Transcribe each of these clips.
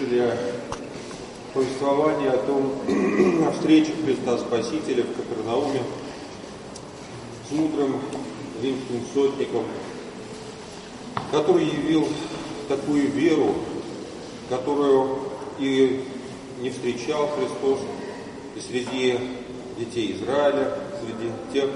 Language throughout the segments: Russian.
слышали повествование о встрече Христа Спасителя в Капернауме с мудрым римским сотником, который явил такую веру, которую и не встречал Христос и среди детей Израиля, среди тех,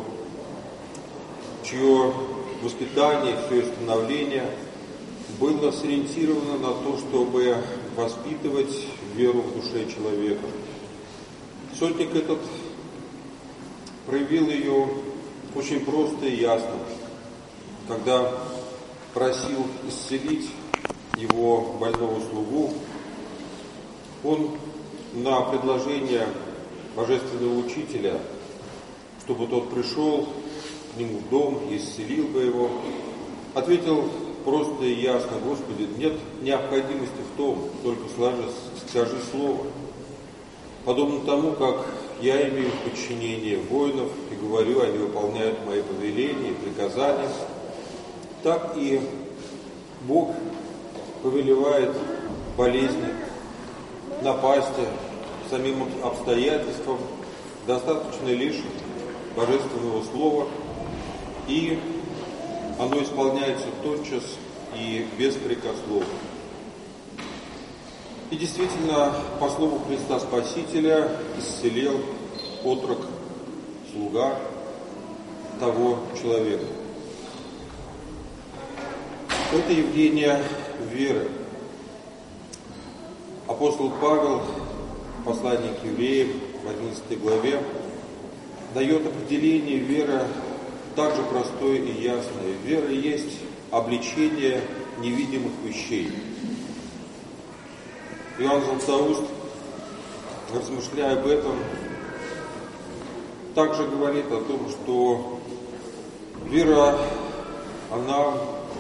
чье воспитание, все становление было сориентировано на то, чтобы воспитывать веру в душе человека. Сотник этот проявил ее очень просто и ясно, когда просил исцелить его больного слугу. Он на предложение божественного учителя, чтобы тот пришел к нему в дом и исцелил бы его, ответил просто и ясно: Господи, нет необходимости в том, только скажи слово. Подобно тому, как я имею подчинение воинов и говорю, они выполняют мои повеления и приказания, так и Бог повелевает болезни, напасти, самим обстоятельствам. Достаточно лишь божественного слова, и оно исполняется тотчас и беспрекословно. И действительно, по слову Христа Спасителя, исцелел отрок, слуга того человека. Это явление веры. Апостол Павел, послание к евреям, в 11 главе, дает определение веры также простое и ясное. Вера есть обличение невидимых вещей. Иоанн Златоуст, размышляя об этом, также говорит о том, что вера, она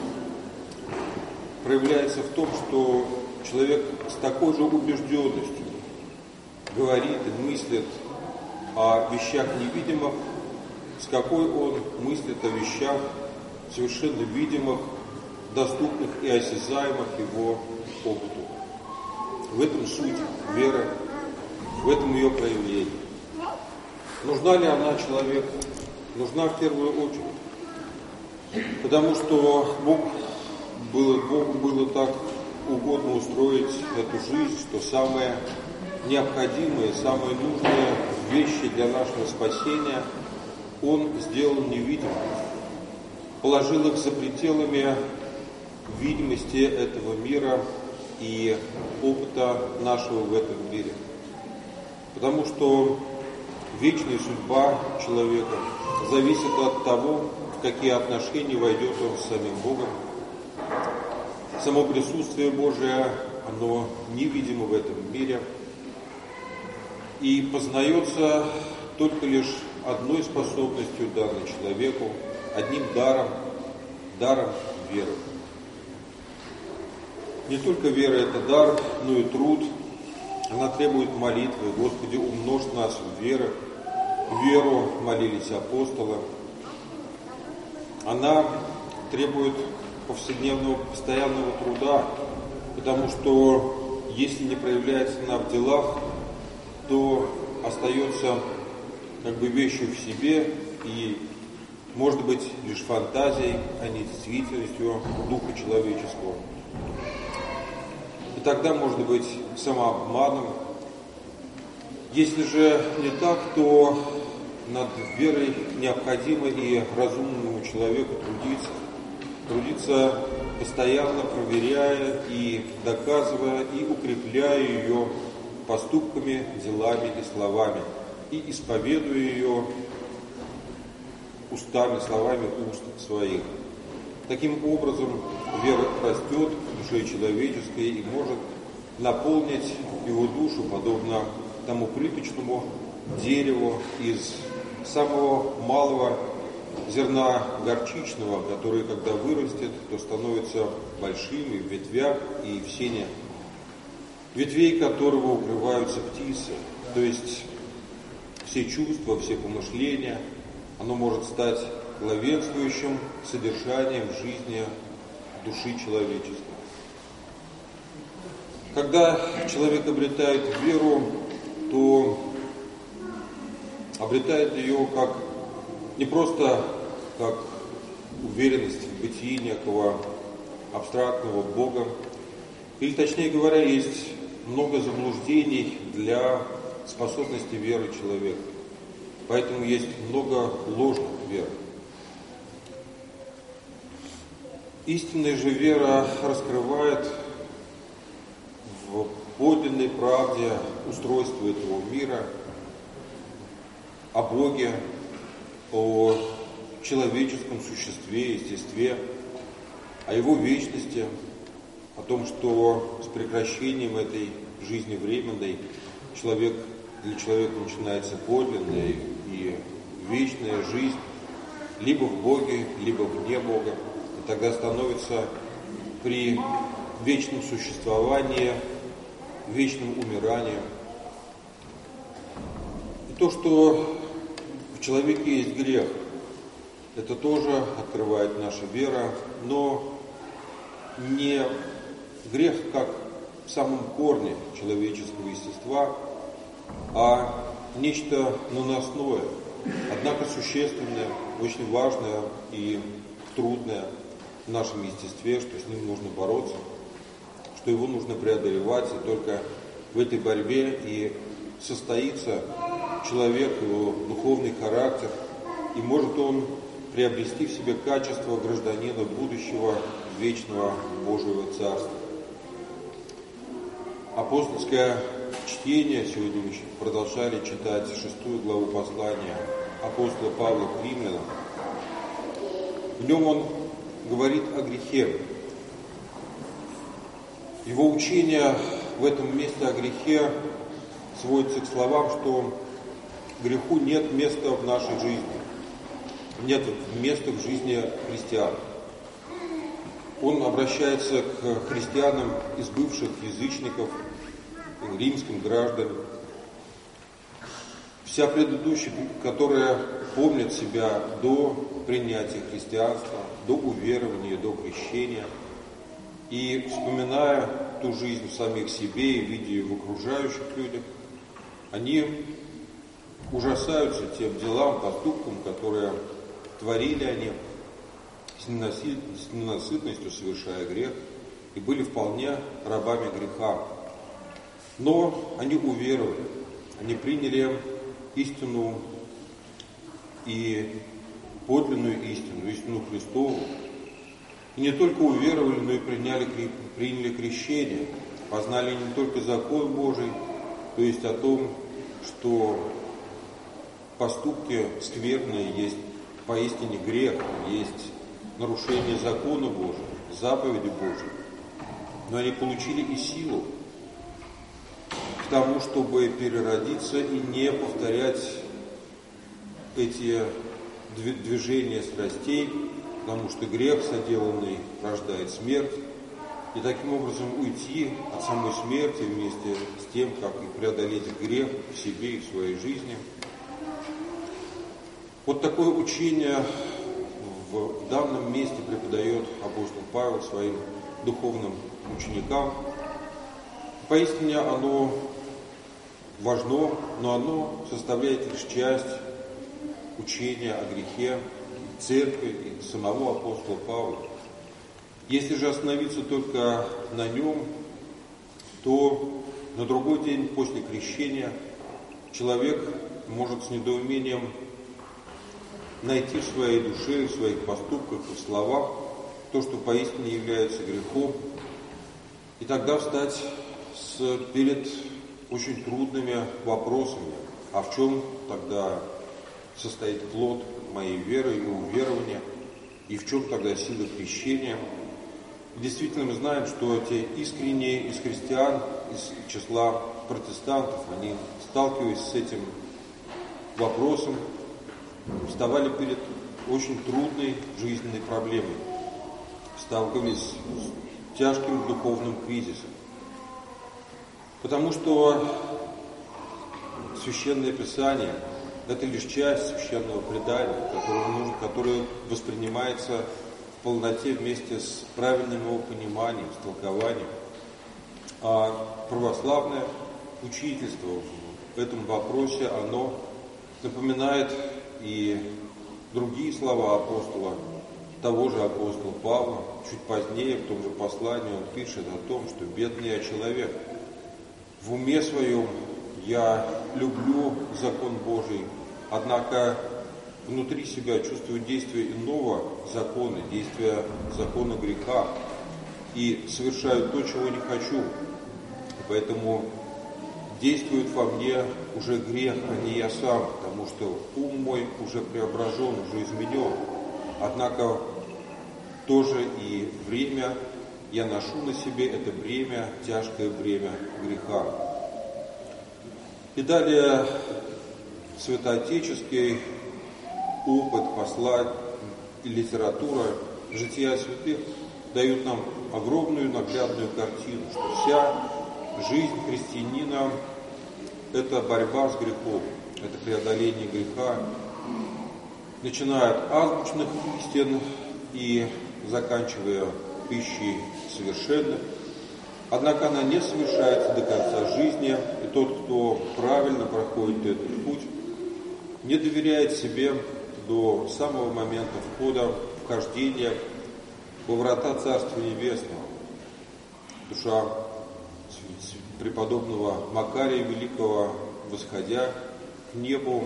проявляется в том, что человек с такой же убежденностью говорит и мыслит о вещах невидимых, с какой он мыслит о вещах совершенно видимых, доступных и осязаемых его опыту. В этом суть веры, в этом ее проявление. Нужна ли она человеку? Нужна в первую очередь. Потому что Богу было так угодно устроить эту жизнь, что самые необходимые, самые нужные вещи для нашего спасения Он сделал невидимыми, положил их за пределами видимости этого мира и опыта нашего в этом мире. Потому что вечная судьба человека зависит от того, в какие отношения войдет он с самим Богом. Само присутствие Божие, оно невидимо в этом мире и познается только лишь одной способностью, данной человеку, одним даром веры. Не только вера – это дар, но и труд. Она требует молитвы. Господи, умножь нас в веру, молились апостолы. Она требует повседневного, постоянного труда, потому что если не проявляется она в делах, то остается вещью в себе и, может быть, лишь фантазией, а не действительностью духа человеческого. И тогда, может быть, самообманом. Если же не так, то над верой необходимо и разумному человеку трудиться постоянно, проверяя и доказывая, и укрепляя ее поступками, делами и словами, и исповедуя ее устами, словами уст своих. Таким образом, вера растет в душе человеческой и может наполнить его душу, подобно тому плиточному дереву из самого малого зерна горчичного, который, когда вырастет, то становится большим и в ветвях, и в сене ветвей которого укрываются птицы. То есть все чувства, все помышления, оно может стать главенствующим содержанием жизни души человеческой. Когда человек обретает веру, то обретает ее как не просто как уверенность в бытии некого абстрактного Бога, или, точнее говоря, есть много заблуждений для способности веры человека. Поэтому есть много ложных вер. Истинная же вера раскрывает в подлинной правде устройство этого мира, о Боге, о человеческом существе, естестве, о его вечности, о том, что с прекращением этой жизни временной для человека начинается подлинная и вечная жизнь либо в Боге, либо вне Бога. И тогда становится при вечном существовании, вечном умирании. И то, что в человеке есть грех, это тоже открывает наша вера, но не грех как в самом корне человеческого естества, а нечто наносное, однако существенное, очень важное и трудное в нашем естестве, что с ним нужно бороться, что его нужно преодолевать, и только в этой борьбе и состоится человек, его духовный характер, и может он приобрести в себе качество гражданина будущего вечного Божьего Царства. Апостольское чтение, сегодня мы продолжали читать 6 главу послания апостола Павла к римлянам. В нем он говорит о грехе. Его учение в этом месте о грехе сводится к словам, что греху нет места в нашей жизни, нет места в жизни христиан. Он обращается к христианам из бывших язычников, римским гражданам. Вся предыдущая, которая помнит себя до принятия христианства, до уверования, до крещения, и вспоминая ту жизнь в самих себе и видя ее в окружающих людях, они ужасаются тем делам, поступкам, которые творили они, с ненасытностью совершая грех, и были вполне рабами греха. Но они уверовали, они приняли истину и подлинную истину Христову. И не только уверовали, но и приняли крещение, познали не только закон Божий, то есть о том, что поступки скверные есть поистине грех, есть нарушение закона Божьего, заповеди Божьей. Но они получили и силу к тому, чтобы переродиться и не повторять эти движения страстей, потому что грех соделанный рождает смерть, и таким образом уйти от самой смерти вместе с тем, как и преодолеть грех в себе и в своей жизни. Вот такое учение в данном месте преподает апостол Павел своим духовным ученикам. Поистине оно важно, но оно составляет лишь часть учения о грехе церкви и самого апостола Павла. Если же остановиться только на нем, то на другой день после крещения человек может с недоумением найти в своей душе, в своих поступках и в словах то, что поистине является грехом, и тогда встать перед очень трудными вопросами, а в чем тогда состоит плод моей веры и уверования, и в чем тогда сила крещения. И действительно мы знаем, что те искренние из христиан, из числа протестантов, они, сталкиваясь с этим вопросом, вставали перед очень трудной жизненной проблемой, сталкивались с тяжким духовным кризисом. Потому что Священное Писание – это лишь часть священного предания, которое воспринимается в полноте вместе с правильным его пониманием, с толкованием. А православное учительство в этом вопросе, оно напоминает и другие слова апостола, того же апостола Павла. Чуть позднее, в том же послании, он пишет о том, что бедный я человек. В уме своем я люблю закон Божий, однако внутри себя чувствую действие иного закона, действие закона греха, и совершаю то, чего не хочу. Поэтому действует во мне уже грех, а не я сам, потому что ум мой уже преображен, уже изменен. Однако тоже и время я ношу на себе это бремя, тяжкое бремя греха. И далее святоотеческий опыт, послание, литература, жития святых дают нам огромную наглядную картину, что вся жизнь христианина – это борьба с грехом, это преодоление греха, начиная от азбучных истин и заканчивая пищей совершенной. Однако она не совершается до конца жизни, и тот, кто правильно проходит этот путь, не доверяет себе до самого момента вхождения во врата Царства Небесного. Душа преподобного Макария Великого, восходя к небу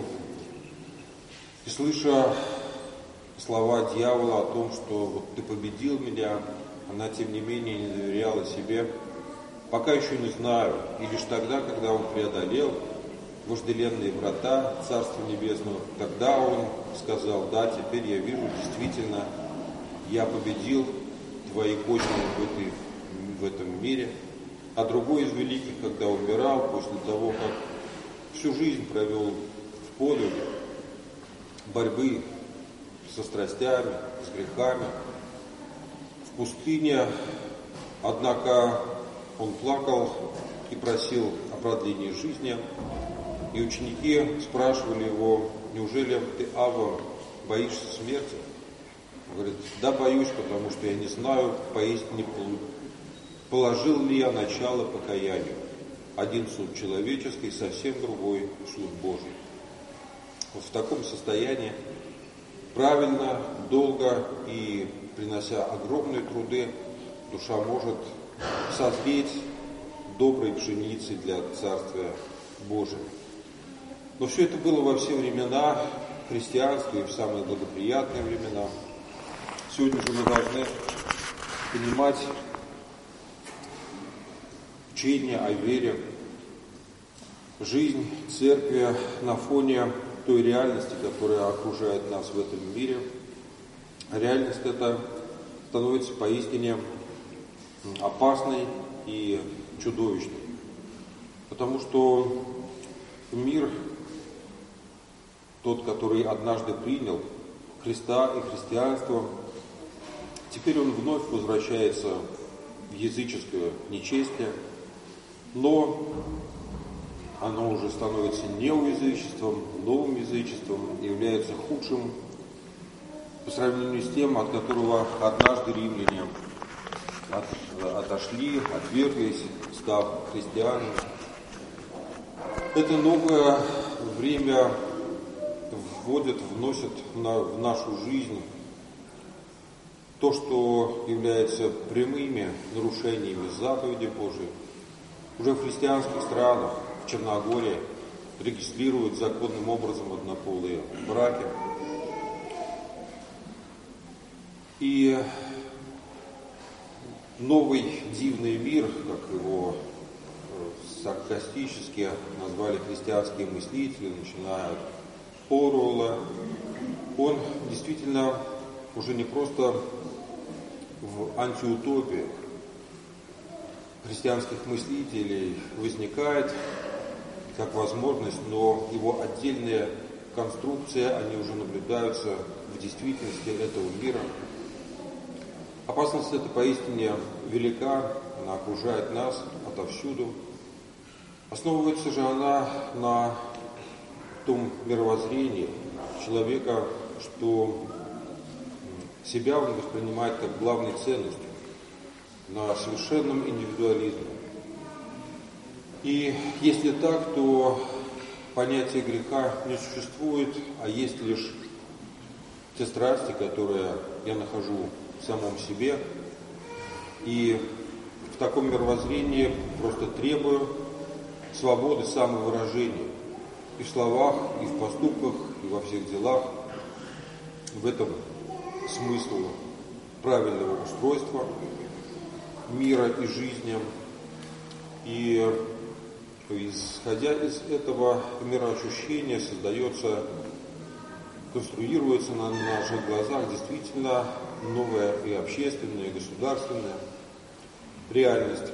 и слыша слова дьявола о том, что вот ты победил меня, она тем не менее не доверяла себе, пока еще не знаю. И лишь тогда, когда он преодолел вожделенные врата Царства Небесного, тогда он сказал: да, теперь я вижу, действительно, я победил твои козни в этом мире. А другой из великих, когда умирал, после того, как всю жизнь провел в подвиге борьбы со страстями, с грехами, в пустыне, однако он плакал и просил о продлении жизни, и ученики спрашивали его: неужели ты, Авва, боишься смерти? Он говорит: да, боюсь, потому что я не знаю, поистине положил ли я начало покаянию. Один суд человеческий, совсем другой суд Божий. Вот в таком состоянии, правильно, долго и принося огромные труды, душа может созреть доброй пшеницей для Царствия Божия. Но все это было во все времена христианства и в самые благоприятные времена. Сегодня же мы должны понимать учение о вере, жизнь церкви на фоне той реальности, которая окружает нас в этом мире. Реальность эта становится поистине опасной и чудовищной, потому что мир, тот, который однажды принял Христа и христианство, теперь он вновь возвращается в языческое нечестие, но оно уже становится неоязычеством, новым язычеством, является худшим по сравнению с тем, от которого однажды римляне отошли, отверглись, став христианами. Это новое время вносит в нашу жизнь то, что является прямыми нарушениями заповеди Божией. Уже в христианских странах, в Черногории, регистрируют законным образом однополые браки. И новый дивный мир, как его саркастически назвали христианские мыслители, начиная от Оруэлла, он действительно уже не просто в антиутопии христианских мыслителей возникает как возможность, но его отдельные конструкции, они уже наблюдаются в действительности этого мира. Опасность эта поистине велика, она окружает нас отовсюду. Основывается же она на том мировоззрении человека, что себя он воспринимает как главной ценностью, на совершенном индивидуализме. И если так, то понятия греха не существует, а есть лишь те страсти, которые я нахожу в самом себе. И в таком мировоззрении просто требую свободы самовыражения и в словах, и в поступках, и во всех делах. В этом смысл правильного устройства мира и жизни. И исходя из этого мироощущения конструируется на наших глазах действительно новая и общественная, и государственная реальность.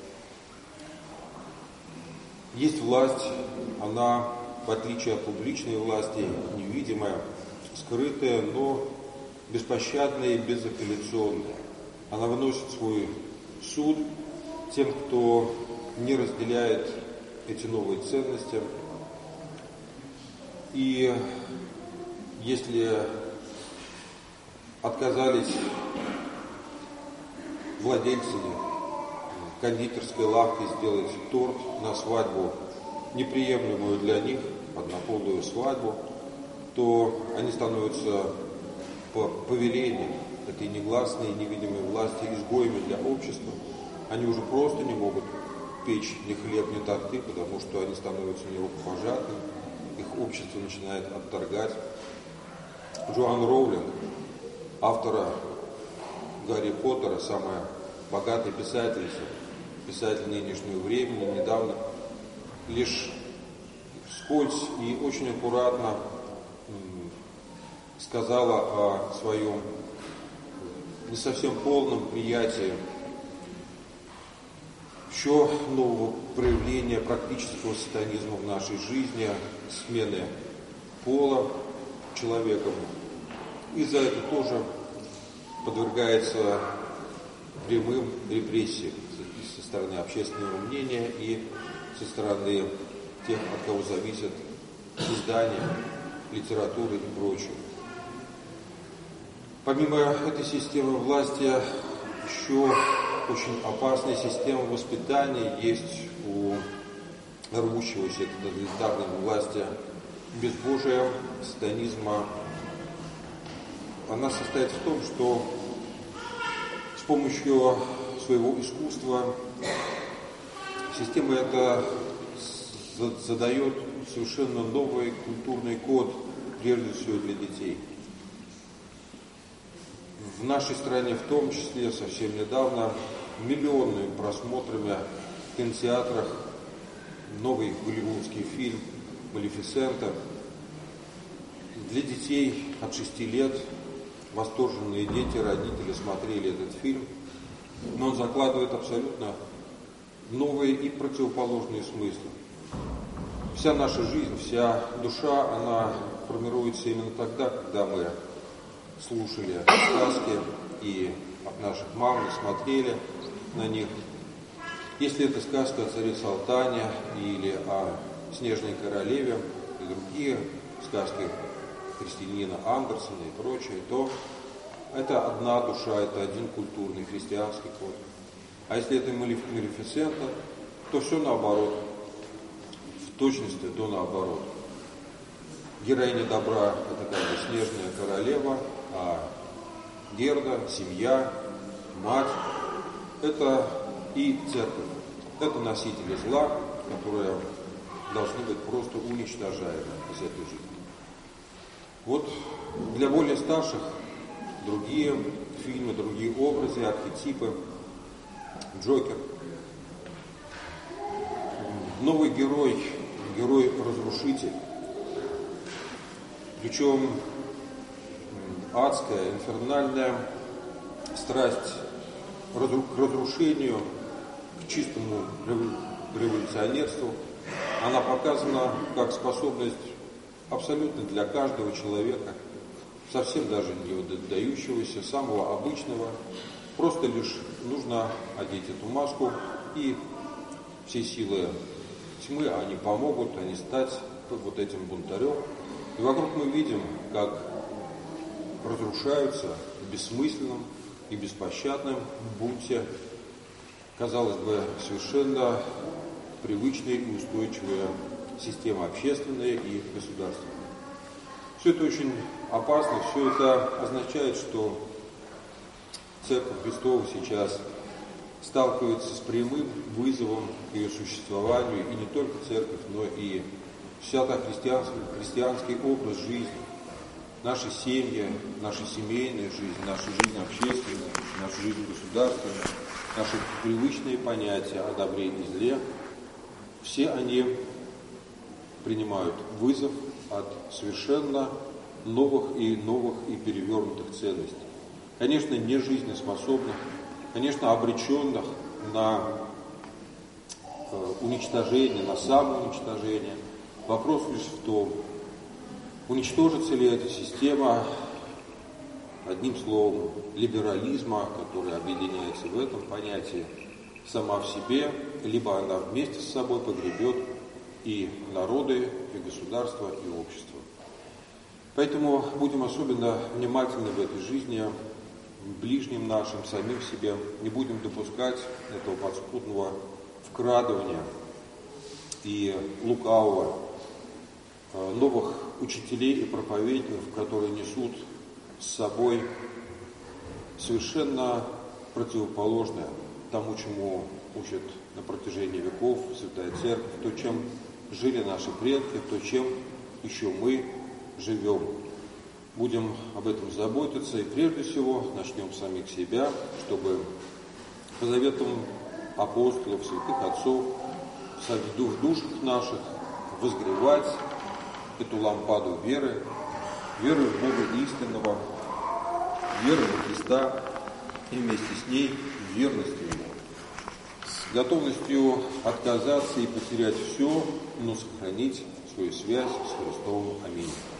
Есть власть, она, в отличие от публичной власти, невидимая, скрытая, но беспощадная и безапелляционная. Она выносит свой суд тем, кто не разделяет эти новые ценности. И если отказались владельцы кондитерской лавки сделать торт на свадьбу, неприемлемую для них, однополую свадьбу, то они становятся по повелению этой негласной, невидимой власти изгоями для общества. Они уже просто не могут печь ни хлеб, ни торты, потому что они становятся нерукопожатными, их общество начинает отторгать. Джоан Роулинг, автора Гарри Поттера, самая богатая писательница, писатель нынешнего времени, недавно лишь вскользь и очень аккуратно сказала о своем не совсем полном приятии еще нового проявления практического сатанизма в нашей жизни, смены пола человеком. И за это тоже подвергается прямым репрессиям со стороны общественного мнения и со стороны тех, от кого зависят издания, литературы и прочее. Помимо этой системы власти, еще очень опасная система воспитания есть у рвущегося от тоталитарной власти безбожия, сатанизма. Она состоит в том, что с помощью своего искусства система эта задает совершенно новый культурный код, прежде всего для детей. В нашей стране, в том числе, совсем недавно, миллионными просмотрами в кинотеатрах новый голливудский фильм «Малефисента». Для детей от 6 лет восторженные дети, родители смотрели этот фильм, но он закладывает абсолютно новые и противоположные смыслы. Вся наша жизнь, вся душа, она формируется именно тогда, когда мы слушали сказки и от наших мам смотрели на них. Если это сказка о царе Салтане или о Снежной королеве и другие сказки Кристианина Андерсена и прочее, то это одна душа, это один культурный христианский код. А если это Малефисента, то все наоборот, в точности до наоборот. Героиня добра – это как бы Снежная королева, а Герда, семья, мать – это и церковь. Это носители зла, которые должны быть просто уничтожаемы из этой жизни. Вот для более старших другие фильмы, другие образы, архетипы. Джокер. Новый герой, герой-разрушитель. Причем адская, инфернальная страсть к разрушению, к чистому революционерству, она показана как способность абсолютно для каждого человека, совсем даже не выдающегося, самого обычного. Просто лишь нужно одеть эту маску, и все силы тьмы, они помогут, они стать вот этим бунтарем. И вокруг мы видим, как разрушаются в бессмысленном и беспощадном бунте, казалось бы, совершенно привычная и устойчивая система общественная и государственная. Все это очень опасно, все это означает, что Церковь Христова сейчас сталкивается с прямым вызовом к ее существованию, и не только Церковь, но и вся та христианский образ жизни, наши семьи, наша семейная жизнь, наша жизнь общественная, наша жизнь государственная, наши привычные понятия о добре и зле, все они принимают вызов от совершенно новых и перевернутых ценностей. Конечно, не жизнеспособных, конечно, обреченных на уничтожение, на самоуничтожение. Вопрос лишь в том, уничтожится ли эта система, одним словом, либерализма, который объединяется в этом понятии, сама в себе, либо она вместе с собой погребет и народы, и государства, и общество. Поэтому будем особенно внимательны в этой жизни, ближним нашим, самим себе, не будем допускать этого подспудного вкрадывания и лукавого новых учителей и проповедников, которые несут с собой совершенно противоположное тому, чему учат на протяжении веков Святая Церковь, то, чем жили наши предки, то, чем еще мы живем. Будем об этом заботиться и прежде всего начнем с самих себя, чтобы по заветам апостолов, святых отцов, в душах наших возгревать эту лампаду веры в Бога истинного, веры во Христа и вместе с ней верностью Ему, с готовностью отказаться и потерять все, но сохранить свою связь с Христом. Аминь.